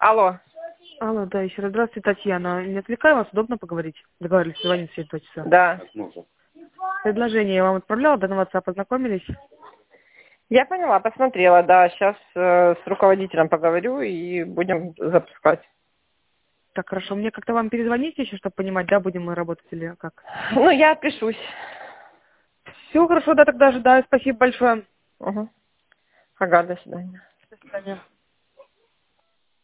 Алло. Алло, да, еще раз здравствуйте, Татьяна. Не отвлекаю вас, удобно поговорить? Договорились звонить через 2 часа. Да. Предложение я вам отправляла, да, на WhatsApp познакомились? Я поняла, посмотрела, да. Сейчас с руководителем поговорю и будем запускать. Так, хорошо. Мне как-то вам перезвонить еще, чтобы понимать, да, будем мы работать или как? Ну, я отпишусь. Все хорошо, да, тогда ожидаю. Спасибо большое. Угу. Ага, до свидания. До свидания.